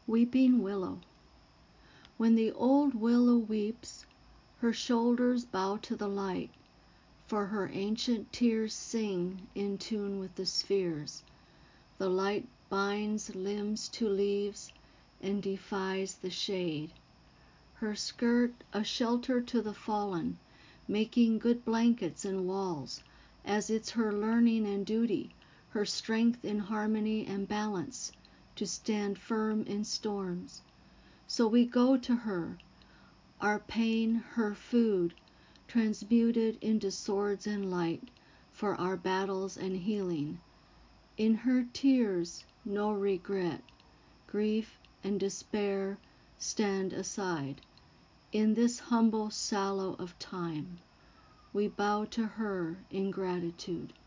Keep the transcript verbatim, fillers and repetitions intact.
Weeping Willow. When the old willow weeps, her shoulders bow to the light, for her ancient tears sing in tune with the spheres. The light binds limbs to leaves and defies the shade. Her skirt a shelter to the fallen, making good blankets and walls, as it's her learning and duty, her strength in harmony and balance, to stand firm in storms. So we go to her, our pain her food, transmuted into swords and light for our battles and healing. In her tears no regret, grief and despair stand aside. In this humble sallow of time, we bow to her in gratitude.